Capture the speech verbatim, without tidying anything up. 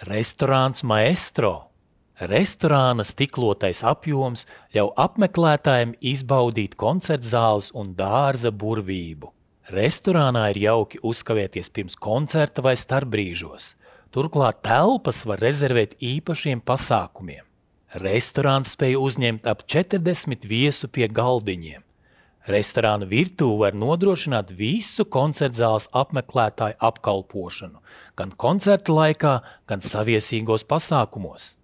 Restorāns Maestro. Restorāna stiklotais apjoms ļauj apmeklētājiem izbaudīt koncertzāles un dārza burvību. Restorānā ir jauki uzkavēties pirms koncerta vai starpbrīžos. Turklāt telpas var rezervēt īpašiem pasākumiem. Restorāns spēj uzņemt ap četrdesmit viesu pie galdiņiem. Restorāna virtuve var nodrošināt visu koncertzāles apmeklētāju apkalpošanu, gan koncerta laikā, gan saviesīgos pasākumos.